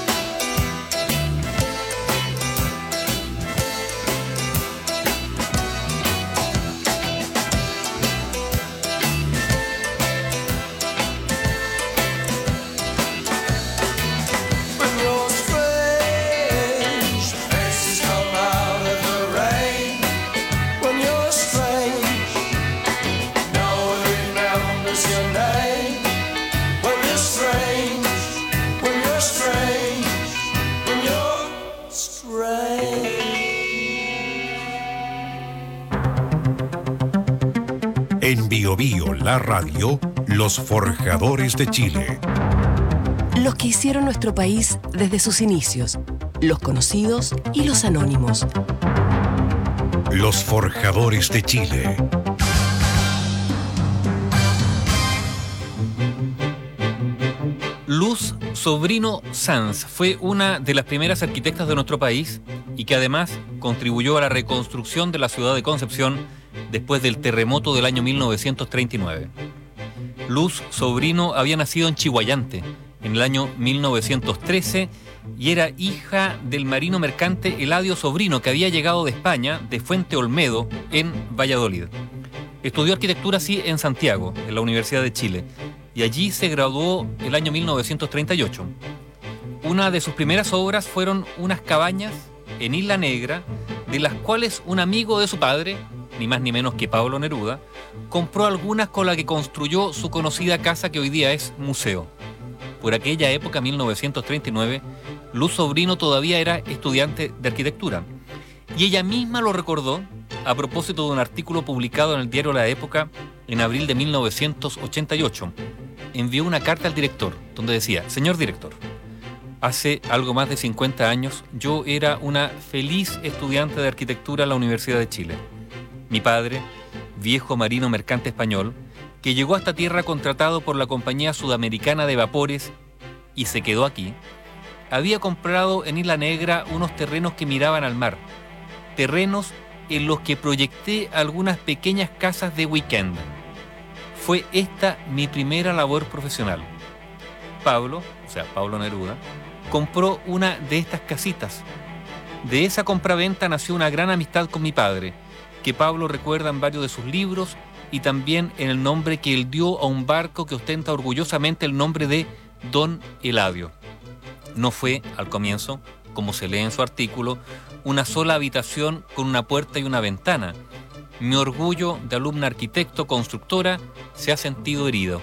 [SPEAKER 24] When you're strange, faces come out of the rain. When you're strange, no one remembers your name. When you're strange, when you're strange, when you're strange.
[SPEAKER 11] En Bio Bio, la radio, los forjadores de Chile.
[SPEAKER 1] Los que hicieron nuestro país desde sus inicios, los conocidos y los anónimos.
[SPEAKER 11] Los forjadores de Chile.
[SPEAKER 12] Luz Sobrino Sanz fue una de las primeras arquitectas de nuestro país y que además contribuyó a la reconstrucción de la ciudad de Concepción después del terremoto del año mil novecientos treinta y nueve. Luz Sobrino había nacido en Chihuayante en el año mil novecientos trece y era hija del marino mercante Eladio Sobrino, que había llegado de España, de Fuente Olmedo, en Valladolid. Estudió arquitectura, sí, en Santiago, en la Universidad de Chile, y allí se graduó el año mil novecientos treinta y ocho. Una de sus primeras obras fueron unas cabañas en Isla Negra, de las cuales un amigo de su padre, ni más ni menos que Pablo Neruda, compró algunas con las que construyó su conocida casa que hoy día es museo. Por aquella época, mil novecientos treinta y nueve, Luz Sobrino todavía era estudiante de arquitectura, y ella misma lo recordó a propósito de un artículo publicado en el diario La Época en abril de mil novecientos ochenta y ocho. Envió una carta al director, donde decía: señor director, hace algo más de cincuenta años yo era una feliz estudiante de arquitectura en la Universidad de Chile. Mi padre, viejo marino mercante español, que llegó a esta tierra contratado por la Compañía Sudamericana de Vapores y se quedó aquí, había comprado en Isla Negra unos terrenos que miraban al mar, terrenos en los que proyecté algunas pequeñas casas de weekend. Fue esta mi primera labor profesional. Pablo, o sea, Pablo Neruda, compró una de estas casitas. De esa compraventa nació una gran amistad con mi padre, que Pablo recuerda en varios de sus libros y también en el nombre que él dio a un barco que ostenta orgullosamente el nombre de Don Eladio. No fue, al comienzo, como se lee en su artículo, una sola habitación con una puerta y una ventana. Mi orgullo de alumna arquitecto constructora se ha sentido herido.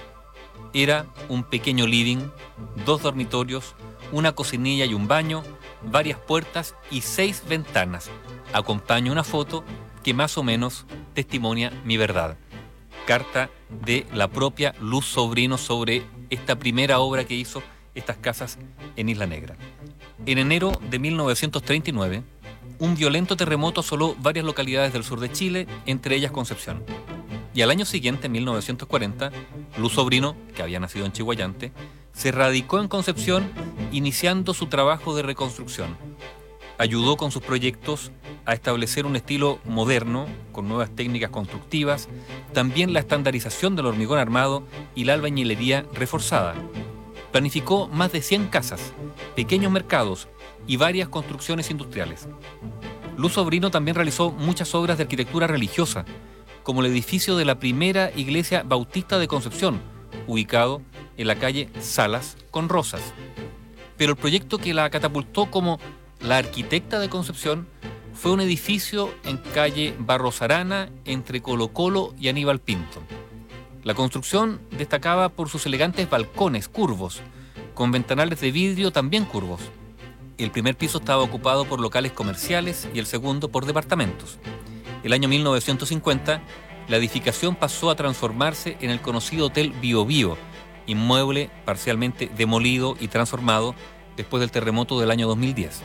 [SPEAKER 12] Era un pequeño living, dos dormitorios, una cocinilla y un baño, varias puertas y seis ventanas. Acompaña una foto que más o menos testimonia mi verdad. Carta de la propia Luz Sobrino sobre esta primera obra que hizo, estas casas en Isla Negra. En enero de mil novecientos treinta y nueve, un violento terremoto asoló varias localidades del sur de Chile, entre ellas Concepción. Y al año siguiente, en mil novecientos cuarenta, Luz Sobrino, que había nacido en Chihuayante, se radicó en Concepción, iniciando su trabajo de reconstrucción. Ayudó con sus proyectos a establecer un estilo moderno, con nuevas técnicas constructivas, también la estandarización del hormigón armado y la albañilería reforzada. Planificó más de cien casas, pequeños mercados y varias construcciones industriales. Luz Sobrino también realizó muchas obras de arquitectura religiosa, como el edificio de la primera iglesia bautista de Concepción, ubicado en la calle Salas con Rosas. Pero el proyecto que la catapultó como la arquitecta de Concepción fue un edificio en calle Barros Arana, entre Colo Colo y Aníbal Pinto. La construcción destacaba por sus elegantes balcones curvos, con ventanales de vidrio también curvos. El primer piso estaba ocupado por locales comerciales y el segundo por departamentos. El año mil novecientos cincuenta, la edificación pasó a transformarse en el conocido Hotel Bio Bio, inmueble parcialmente demolido y transformado después del terremoto del año dos mil diez.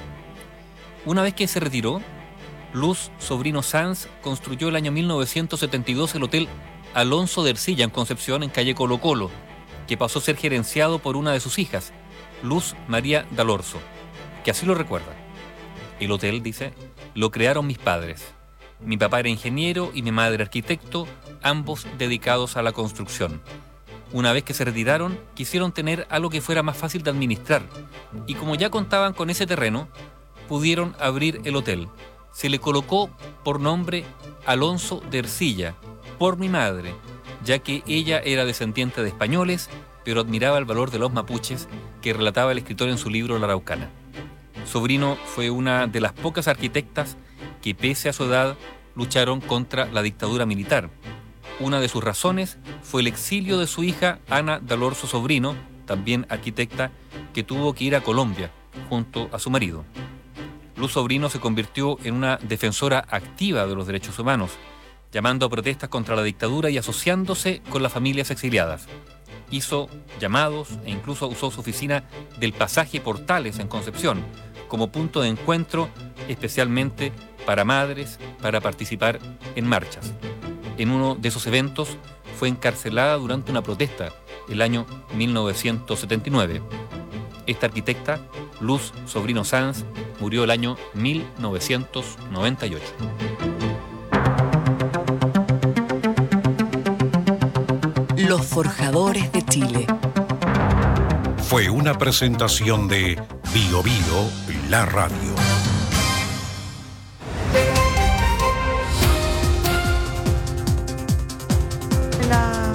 [SPEAKER 12] Una vez que se retiró, Luz Sobrino Sanz construyó el año mil novecientos setenta y dos el Hotel Alonso de Ercilla en Concepción, en calle Colo Colo, que pasó a ser gerenciado por una de sus hijas, Luz María Dalorzo, que así lo recuerda. El hotel, dice, Lo crearon mis padres. Mi papá era ingeniero y mi madre arquitecto, ambos dedicados a la construcción. Una vez que se retiraron, quisieron tener algo que fuera más fácil de administrar, y como ya contaban con ese terreno, pudieron abrir el hotel. Se le colocó por nombre Alonso de Ercilla, por mi madre, ya que ella era descendiente de españoles, pero admiraba el valor de los mapuches que relataba el escritor en su libro La Araucana. Sobrino fue una de las pocas arquitectas que, pese a su edad, lucharon contra la dictadura militar. Una de sus razones fue el exilio de su hija Ana Dalorzo Sobrino, también arquitecta, que tuvo que ir a Colombia junto a su marido. Luz Sobrino se convirtió en una defensora activa de los derechos humanos, llamando a protestas contra la dictadura y asociándose con las familias exiliadas. Hizo llamados e incluso usó su oficina del Pasaje Portales en Concepción como punto de encuentro especialmente para madres para participar en marchas. En uno de esos eventos fue encarcelada durante una protesta el año mil novecientos setenta y nueve. Esta arquitecta, Luz Sobrino Sanz, murió el año mil novecientos noventa y ocho.
[SPEAKER 1] Los Forjadores de Chile.
[SPEAKER 23] Fue una presentación de Bio Bio, la radio.
[SPEAKER 2] La...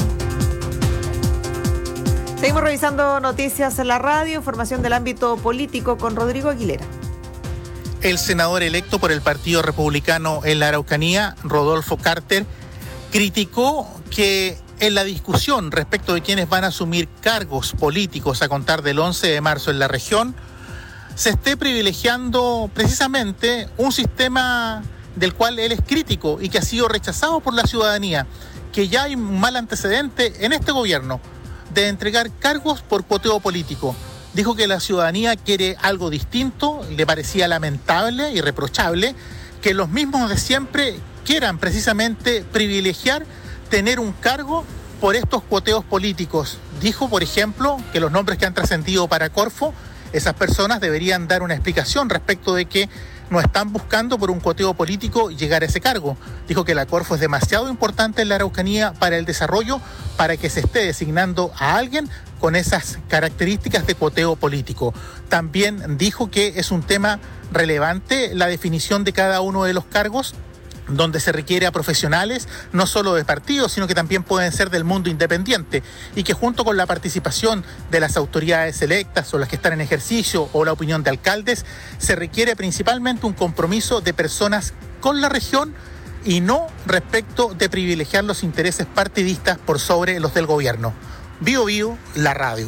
[SPEAKER 2] Seguimos revisando noticias en la radio, información del ámbito político con Rodrigo Aguilera.
[SPEAKER 15] El senador electo por el Partido Republicano en la Araucanía, Rodolfo Carter, criticó que en la discusión respecto de quienes van a asumir cargos políticos a contar del once de marzo en la región, se esté privilegiando precisamente un sistema del cual él es crítico y que ha sido rechazado por la ciudadanía, que ya hay un mal antecedente en este gobierno de entregar cargos por cuoteo político. Dijo que la ciudadanía quiere algo distinto, le parecía lamentable y reprochable que los mismos de siempre quieran precisamente privilegiar tener un cargo por estos cuoteos políticos. Dijo, por ejemplo, que los nombres que han trascendido para Corfo, esas personas deberían dar una explicación respecto de que no están buscando por un cuoteo político llegar a ese cargo. Dijo que la Corfo es demasiado importante en la Araucanía para el desarrollo, para que se esté designando a alguien con esas características de cuoteo político. También dijo que es un tema relevante la definición de cada uno de los cargos, donde se requiere a profesionales, no solo de partidos, sino que también pueden ser del mundo independiente, y que junto con la participación de las autoridades electas o las que están en ejercicio o la opinión de alcaldes, se requiere principalmente un compromiso de personas con la región y no respecto de privilegiar los intereses partidistas por sobre los del gobierno. Bio Bio, la radio.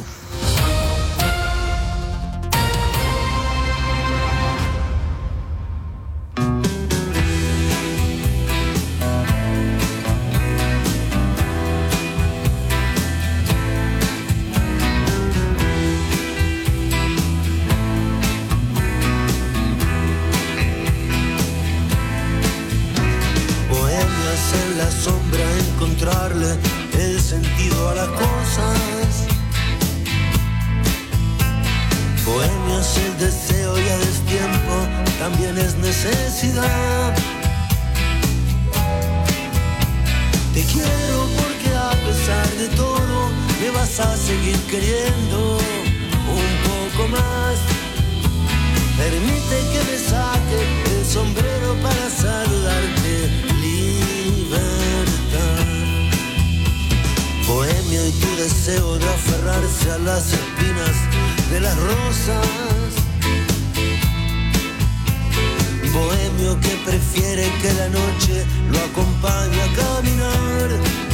[SPEAKER 17] El sentido a las cosas. Bohemio es el deseo y a destiempo también es necesidad. Te quiero porque a pesar de todo me vas a seguir queriendo un poco más. Permite que me saque el sombrero para saludarte. Libertad. Bohemio y tu deseo de aferrarse a las espinas de las rosas. Bohemio que prefiere que la noche lo acompañe a caminar.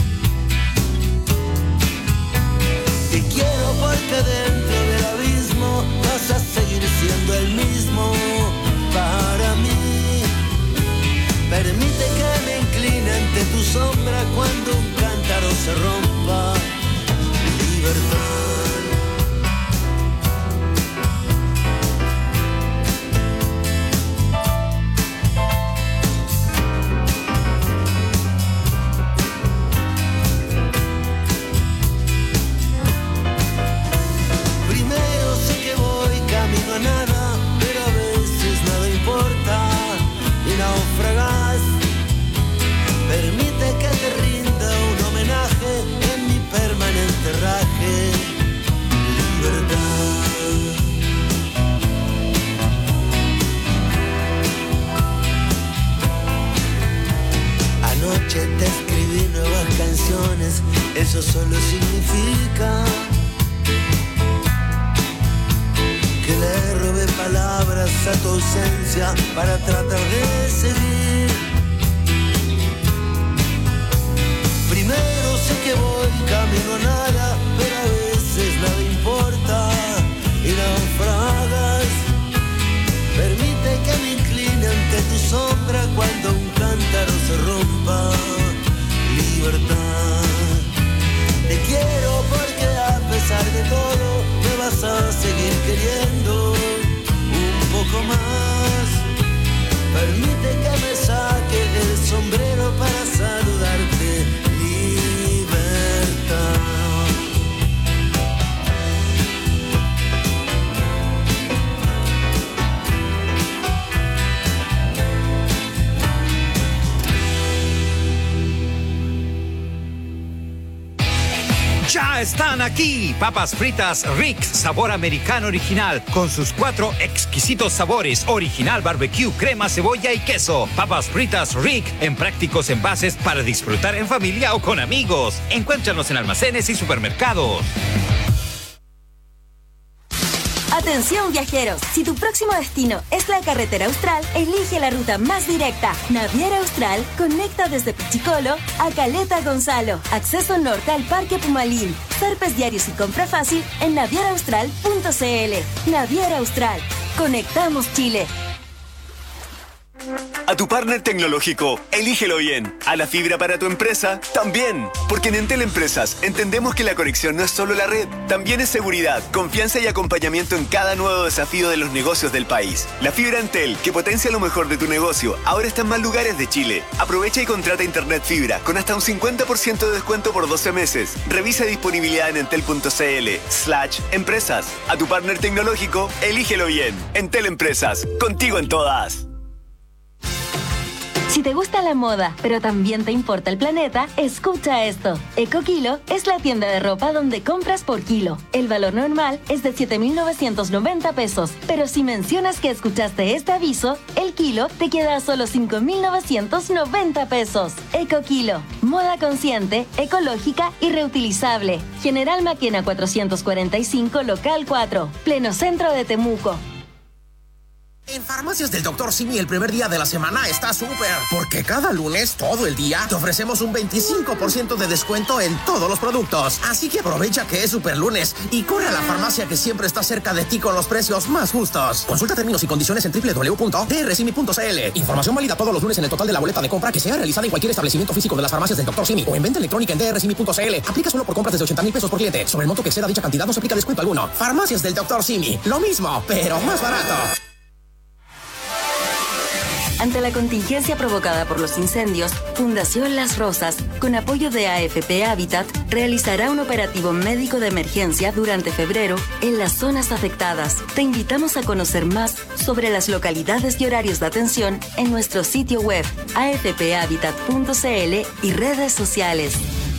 [SPEAKER 17] Te quiero porque dentro del abismo vas a seguir siendo el mismo para mí. Permite que me incline ante tu sombra cuando un cántaro se rompa. Libertad. Primero sé que voy camino a nada, pero a veces nada importa. tu ausencia para tratar de seguir. Primero sé que voy camino a nada, pero a veces nada importa y naufragas. Permite que me incline ante tu sombra cuando un cántaro se rompa. Libertad. Te quiero porque a pesar de todo me vas a seguir queriendo un poco más. Permite que me saque del sombrero para saludarte. Libertad.
[SPEAKER 18] Ya están aquí, papas fritas Rick, sabor americano original, con sus cuatro exquisitos sabores, original barbecue, crema, cebolla y queso. Papas fritas Rick, en prácticos envases para disfrutar en familia o con amigos. Encuéntranos en almacenes y supermercados.
[SPEAKER 10] Atención viajeros, si tu próximo destino es la carretera austral, elige la ruta más directa. Naviera Austral conecta desde Pichicolo a Caleta Gonzalo. Acceso norte al Parque Pumalín. Zarpes diarios y compra fácil en naviera austral punto c l. Naviera Austral. Conectamos Chile.
[SPEAKER 19] A tu partner tecnológico, elígelo bien. A la fibra para tu empresa, también. Porque en Entel Empresas entendemos que la conexión no es solo la red, también es seguridad, confianza y acompañamiento en cada nuevo desafío de los negocios del país. La fibra Entel, que potencia lo mejor de tu negocio, ahora está en más lugares de Chile. Aprovecha y contrata internet fibra con hasta un cincuenta por ciento de descuento por doce meses. Revisa disponibilidad en entel punto c l slash empresas. A tu partner tecnológico, elígelo bien. Entel Empresas, contigo en todas.
[SPEAKER 10] Si te gusta la moda, pero también te importa el planeta, escucha esto. EcoKilo es la tienda de ropa donde compras por kilo. El valor normal es de siete mil novecientos noventa pesos, pero si mencionas que escuchaste este aviso, el kilo te queda a solo cinco mil novecientos noventa pesos. EcoKilo, moda consciente, ecológica y reutilizable. General Maquena cuatrocientos cuarenta y cinco, local cuatro, pleno centro de Temuco.
[SPEAKER 20] En Farmacias del doctor Simi el primer día de la semana está súper, porque cada lunes, todo el día, te ofrecemos un veinticinco por ciento de descuento en todos los productos. Así que aprovecha que es super lunes y corre a la farmacia que siempre está cerca de ti con los precios más justos. Consulta términos y condiciones en doble u doble u doble u punto d r simi punto c l. Información válida todos los lunes en el total de la boleta de compra que sea realizada en cualquier establecimiento físico de las Farmacias del doctor Simi o en venta electrónica en d r simi punto c l. Aplica solo por compras desde ochenta mil pesos por cliente. Sobre el monto que exceda dicha cantidad no se aplica descuento alguno. Farmacias del doctor Simi. Lo mismo, pero más barato.
[SPEAKER 10] Ante la contingencia provocada por los incendios, Fundación Las Rosas, con apoyo de A F P Habitat, realizará un operativo médico de emergencia durante febrero en las zonas afectadas. Te invitamos a conocer más sobre las localidades y horarios de atención en nuestro sitio web a f p habitat punto c l y redes sociales.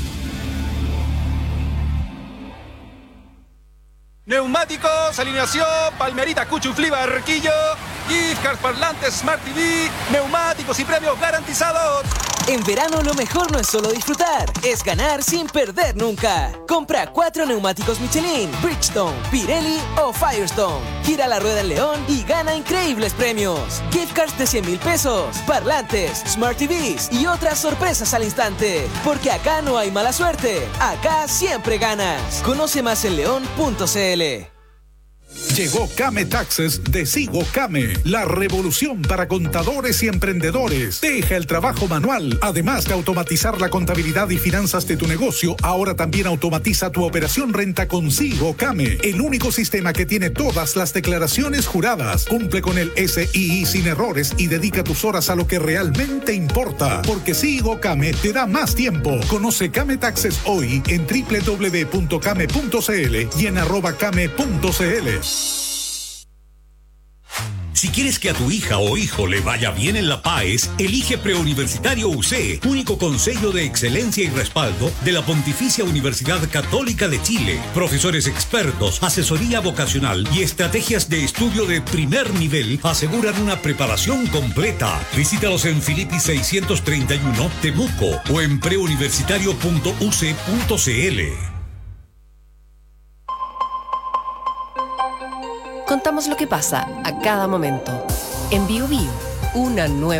[SPEAKER 13] Neumáticos, alineación, Palmerita, Cuchuflí, Barquillo, gift cards, parlantes, Smart T V, neumáticos y premios garantizados.
[SPEAKER 14] En verano lo mejor no es solo disfrutar, es ganar sin perder nunca. Compra cuatro neumáticos Michelin, Bridgestone, Pirelli o Firestone. Gira la rueda en León y gana increíbles premios. Gift cards de cien mil pesos, parlantes, Smart T Vs y otras sorpresas al instante. Porque acá no hay mala suerte, acá siempre ganas. Conoce más en león punto c l.
[SPEAKER 16] Llegó Came Taxes de Sigo Came, la revolución para contadores y emprendedores. Deja el trabajo manual. Además de automatizar la contabilidad y finanzas de tu negocio, ahora también automatiza tu operación renta con Sigo Came, el único sistema que tiene todas las declaraciones juradas. Cumple con el S I I sin errores y dedica tus horas a lo que realmente importa. Porque Sigo Came te da más tiempo. Conoce Came Taxes hoy en doble u doble u doble u punto came punto c l y en arroba came punto c l.
[SPEAKER 23] Si quieres que a tu hija o hijo le vaya bien en la PAES, elige Preuniversitario U C, único consejo de excelencia y respaldo de la Pontificia Universidad Católica de Chile. Profesores expertos, asesoría vocacional y estrategias de estudio de primer nivel aseguran una preparación completa. Visítalos en Filippi seiscientos treinta y uno, Temuco, o en preuniversitario punto u c punto c l.
[SPEAKER 1] contamos lo que pasa a cada momento. En Bio Bio, una nueva